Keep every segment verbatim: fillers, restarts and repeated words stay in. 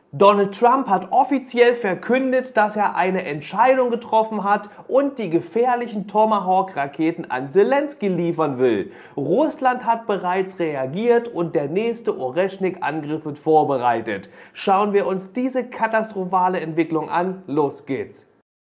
Donald Trump hat offiziell verkündet, dass er eine Entscheidung getroffen hat und die gefährlichen Tomahawk-Raketen an Selenskyj liefern will. Russland hat bereits reagiert und der nächste Oreschnik-Angriff wird vorbereitet. Schauen wir uns diese katastrophale Entwicklung an. Los geht's!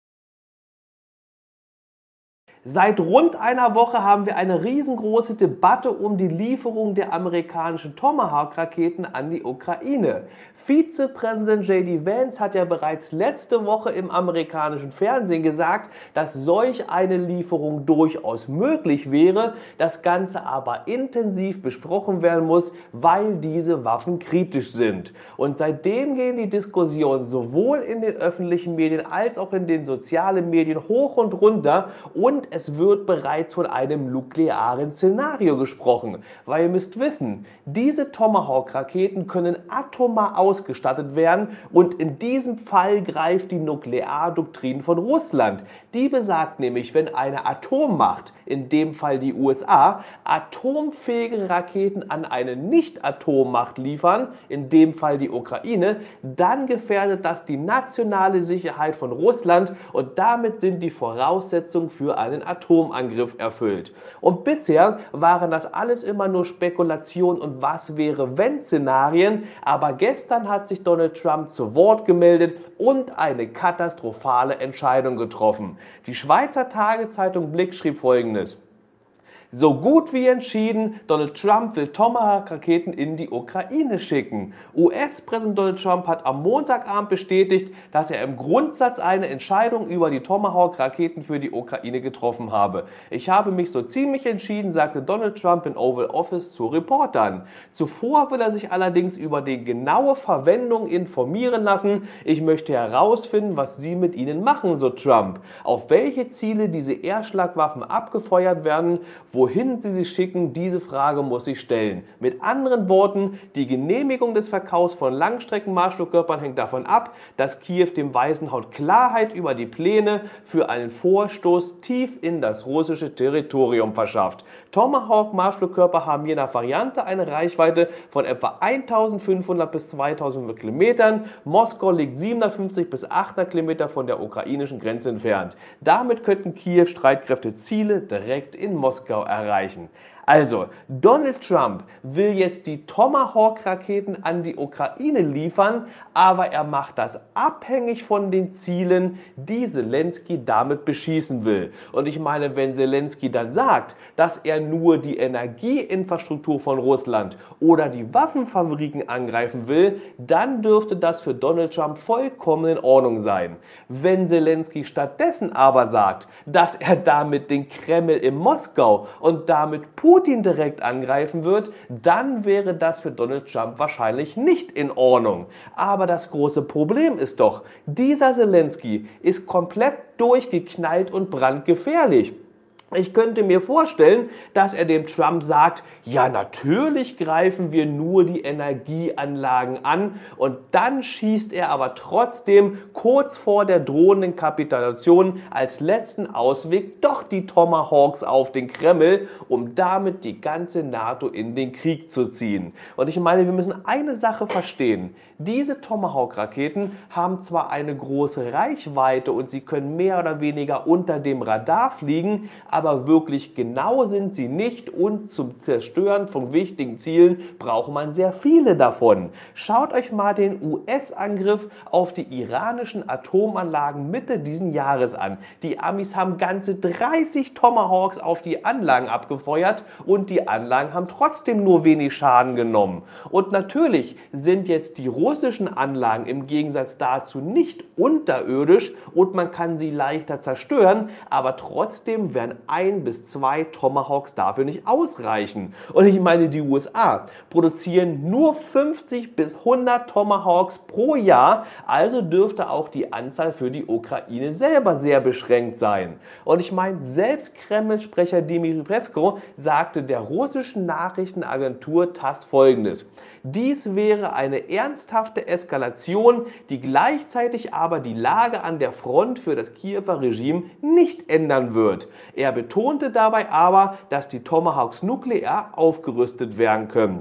Seit rund einer Woche haben wir eine riesengroße Debatte um die Lieferung der amerikanischen Tomahawk-Raketen an die Ukraine. Vizepräsident J D Vance hat ja bereits letzte Woche im amerikanischen Fernsehen gesagt, dass solch eine Lieferung durchaus möglich wäre, das Ganze aber intensiv besprochen werden muss, weil diese Waffen kritisch sind. Und seitdem gehen die Diskussionen sowohl in den öffentlichen Medien als auch in den sozialen Medien hoch und runter und es wird bereits von einem nuklearen Szenario gesprochen. Weil ihr müsst wissen, diese Tomahawk-Raketen können atomar ausgestattet werden und in diesem Fall greift die Nukleardoktrin von Russland. Die besagt nämlich, wenn eine Atommacht, in dem Fall die U S A, atomfähige Raketen an eine Nicht-Atommacht liefern, in dem Fall die Ukraine, dann gefährdet das die nationale Sicherheit von Russland und damit sind die Voraussetzungen für einen Atomangriff erfüllt. Und bisher waren das alles immer nur Spekulationen und Was-wäre-wenn-Szenarien, aber gestern hat sich Donald Trump zu Wort gemeldet und eine katastrophale Entscheidung getroffen. Die Schweizer Tageszeitung Blick schrieb Folgendes: So gut wie entschieden, Donald Trump will Tomahawk-Raketen in die Ukraine schicken. U S-Präsident Donald Trump hat am Montagabend bestätigt, dass er im Grundsatz eine Entscheidung über die Tomahawk-Raketen für die Ukraine getroffen habe. Ich habe mich so ziemlich entschieden, sagte Donald Trump in Oval Office zu Reportern. Zuvor will er sich allerdings über die genaue Verwendung informieren lassen. Ich möchte herausfinden, was Sie mit ihnen machen, so Trump. Auf welche Ziele diese Erstschlagwaffen abgefeuert werden, wo Wohin sie sie schicken, diese Frage muss ich stellen. Mit anderen Worten, die Genehmigung des Verkaufs von Langstreckenmarschflugkörpern hängt davon ab, dass Kiew dem Weißen Haus Klarheit über die Pläne für einen Vorstoß tief in das russische Territorium verschafft. Tomahawk-Marschflugkörper haben je nach Variante eine Reichweite von etwa eintausendfünfhundert bis zweitausend Kilometern. Moskau liegt siebenhundertfünfzig bis achthundert Kilometer von der ukrainischen Grenze entfernt. Damit könnten Kiew-Streitkräfte Ziele direkt in Moskau erreichen. Also, Donald Trump will jetzt die Tomahawk-Raketen an die Ukraine liefern, aber er macht das abhängig von den Zielen, die Selenskyj damit beschießen will. Und ich meine, wenn Selenskyj dann sagt, dass er nur die Energieinfrastruktur von Russland oder die Waffenfabriken angreifen will, dann dürfte das für Donald Trump vollkommen in Ordnung sein. Wenn Selenskyj stattdessen aber sagt, dass er damit den Kreml in Moskau und damit Putin Putin direkt angreifen wird, dann wäre das für Donald Trump wahrscheinlich nicht in Ordnung. Aber das große Problem ist doch, dieser Selenskyj ist komplett durchgeknallt und brandgefährlich. Ich könnte mir vorstellen, dass er dem Trump sagt, ja natürlich greifen wir nur die Energieanlagen an und dann schießt er aber trotzdem kurz vor der drohenden Kapitulation als letzten Ausweg doch die Tomahawks auf den Kreml, um damit die ganze NATO in den Krieg zu ziehen. Und ich meine, wir müssen eine Sache verstehen. Diese Tomahawk-Raketen haben zwar eine große Reichweite und sie können mehr oder weniger unter dem Radar fliegen, aber aber wirklich genau sind sie nicht und zum Zerstören von wichtigen Zielen braucht man sehr viele davon. Schaut euch mal den U S-Angriff auf die iranischen Atomanlagen Mitte diesen Jahres an. Die Amis haben ganze dreißig Tomahawks auf die Anlagen abgefeuert und die Anlagen haben trotzdem nur wenig Schaden genommen. Und natürlich sind jetzt die russischen Anlagen im Gegensatz dazu nicht unterirdisch und man kann sie leichter zerstören, aber trotzdem werden ein bis zwei Tomahawks dafür nicht ausreichen. Und ich meine, die U S A produzieren nur fünfzig bis hundert Tomahawks pro Jahr, also dürfte auch die Anzahl für die Ukraine selber sehr beschränkt sein. Und ich meine, selbst Kreml-Sprecher Dmitry Peskov sagte der russischen Nachrichtenagentur TASS Folgendes: Dies wäre eine ernsthafte Eskalation, die gleichzeitig aber die Lage an der Front für das Kiewer Regime nicht ändern wird. Er betonte dabei aber, dass die Tomahawks nuklear aufgerüstet werden können.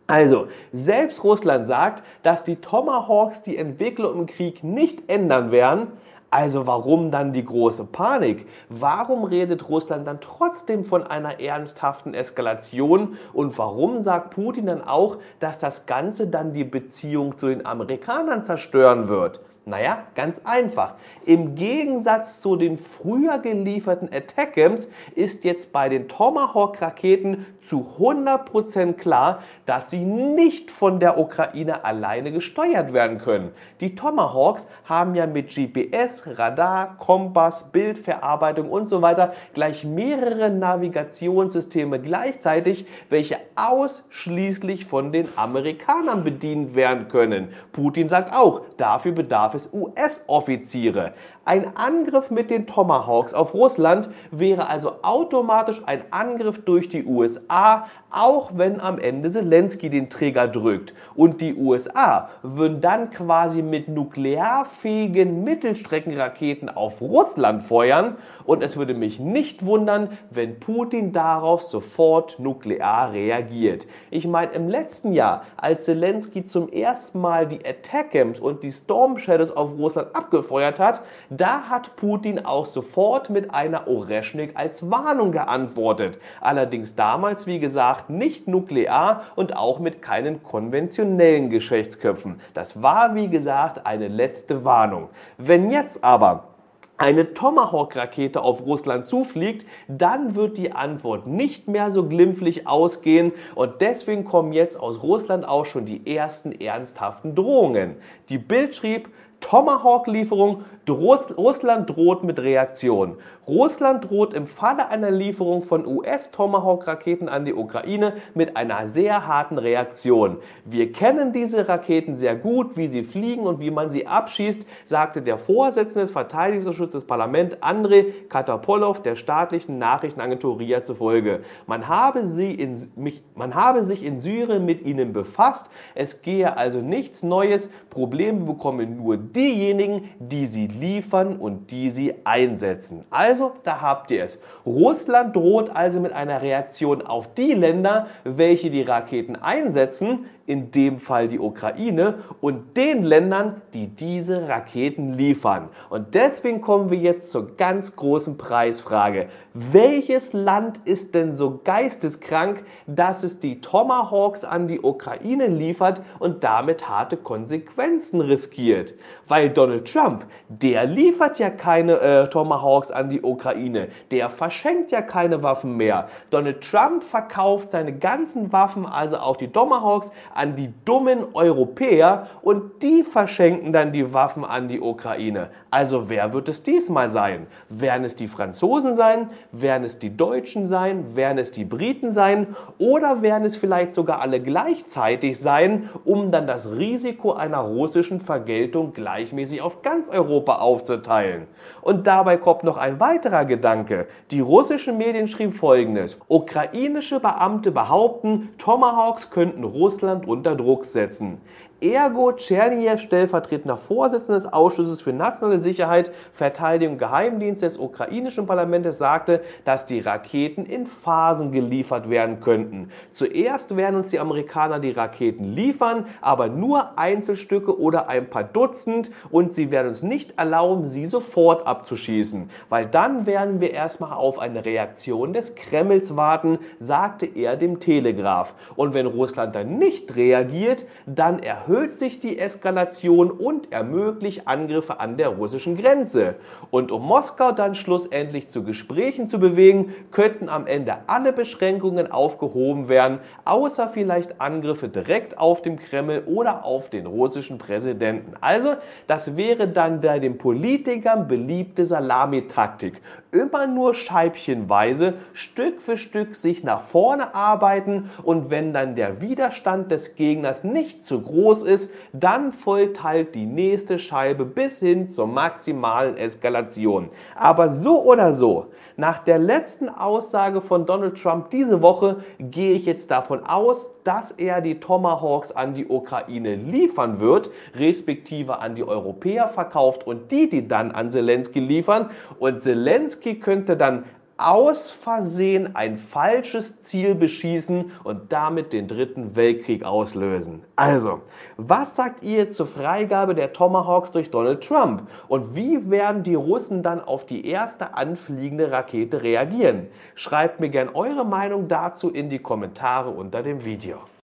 Also, selbst Russland sagt, dass die Tomahawks die Entwicklung im Krieg nicht ändern werden. Also warum dann die große Panik? Warum redet Russland dann trotzdem von einer ernsthaften Eskalation? Und warum sagt Putin dann auch, dass das Ganze dann die Beziehung zu den Amerikanern zerstören wird? Naja, ganz einfach. Im Gegensatz zu den früher gelieferten Attackams ist jetzt bei den Tomahawk-Raketen zu hundert Prozent klar, dass sie nicht von der Ukraine alleine gesteuert werden können. Die Tomahawks haben ja mit G P S, Radar, Kompass, Bildverarbeitung und so weiter gleich mehrere Navigationssysteme gleichzeitig, welche ausschließlich von den Amerikanern bedient werden können. Putin sagt auch, dafür bedarf es U S-Offiziere. Ein Angriff mit den Tomahawks auf Russland wäre also automatisch ein Angriff durch die U S A, auch wenn am Ende Zelensky den Trigger drückt. Und die U S A würden dann quasi mit nuklearfähigen Mittelstreckenraketen auf Russland feuern. Und es würde mich nicht wundern, wenn Putin darauf sofort nuklear reagiert. Ich meine, im letzten Jahr, als Zelensky zum ersten Mal die Attackams und die Storm Shadows auf Russland abgefeuert hat, da hat Putin auch sofort mit einer Oreschnik als Warnung geantwortet. Allerdings damals, wie gesagt, nicht nuklear und auch mit keinen konventionellen Geschlechtsköpfen. Das war, wie gesagt, eine letzte Warnung. Wenn jetzt aber eine Tomahawk-Rakete auf Russland zufliegt, dann wird die Antwort nicht mehr so glimpflich ausgehen und deswegen kommen jetzt aus Russland auch schon die ersten ernsthaften Drohungen. Die Bild schrieb, Tomahawk-Lieferung, Russland droht mit Reaktion. Russland droht im Falle einer Lieferung von U S-Tomahawk-Raketen an die Ukraine mit einer sehr harten Reaktion. Wir kennen diese Raketen sehr gut, wie sie fliegen und wie man sie abschießt, sagte der Vorsitzende des Verteidigungsschutzes des Parlaments Andrei Katapolov der staatlichen Nachrichtenagentur R I A zufolge. Man habe, sie in, mich, man habe sich in Syrien mit ihnen befasst, es gehe also nichts Neues, Probleme bekommen nur diejenigen, die sie liefern und die sie einsetzen. Also, da habt ihr es. Russland droht also mit einer Reaktion auf die Länder, welche die Raketen einsetzen, in dem Fall die Ukraine, und den Ländern, die diese Raketen liefern. Und deswegen kommen wir jetzt zur ganz großen Preisfrage. Welches Land ist denn so geisteskrank, dass es die Tomahawks an die Ukraine liefert und damit harte Konsequenzen riskiert? Weil Donald Trump, der liefert ja keine äh, Tomahawks an die Ukraine, der verschenkt ja keine Waffen mehr. Donald Trump verkauft seine ganzen Waffen, also auch die Tomahawks, an die dummen Europäer und die verschenken dann die Waffen an die Ukraine. Also wer wird es diesmal sein? Werden es die Franzosen sein? Werden es die Deutschen sein? Werden es die Briten sein? Oder werden es vielleicht sogar alle gleichzeitig sein, um dann das Risiko einer russischen Vergeltung gleichmäßig auf ganz Europa aufzuteilen? Und dabei kommt noch ein weiterer Gedanke. Die russischen Medien schrieben Folgendes: Ukrainische Beamte behaupten, Tomahawks könnten Russland unter Druck setzen. Ergo Tscherniew, stellvertretender Vorsitzender des Ausschusses für nationale Sicherheit, Verteidigung und Geheimdienst des ukrainischen Parlaments, sagte, dass die Raketen in Phasen geliefert werden könnten. Zuerst werden uns die Amerikaner die Raketen liefern, aber nur Einzelstücke oder ein paar Dutzend, und sie werden uns nicht erlauben, sie sofort abzuschießen, weil dann werden wir erstmal auf eine Reaktion des Kremls warten, sagte er dem Telegraph. Und wenn Russland dann nicht reagiert, dann erhöht erhöht sich die Eskalation und ermöglicht Angriffe an der russischen Grenze. Und um Moskau dann schlussendlich zu Gesprächen zu bewegen, könnten am Ende alle Beschränkungen aufgehoben werden, außer vielleicht Angriffe direkt auf den Kreml oder auf den russischen Präsidenten. Also, das wäre dann der den Politikern beliebte Salamitaktik. Immer nur scheibchenweise, Stück für Stück sich nach vorne arbeiten, und wenn dann der Widerstand des Gegners nicht zu groß ist, dann folgt halt die nächste Scheibe bis hin zur maximalen Eskalation. Aber so oder so, nach der letzten Aussage von Donald Trump diese Woche gehe ich jetzt davon aus, dass er die Tomahawks an die Ukraine liefern wird, respektive an die Europäer verkauft und die, die dann an Zelensky liefern. Und Zelensky könnte dann aus Versehen ein falsches Ziel beschießen und damit den Dritten Weltkrieg auslösen. Also, was sagt ihr zur Freigabe der Tomahawks durch Donald Trump? Und wie werden die Russen dann auf die erste anfliegende Rakete reagieren? Schreibt mir gern eure Meinung dazu in die Kommentare unter dem Video.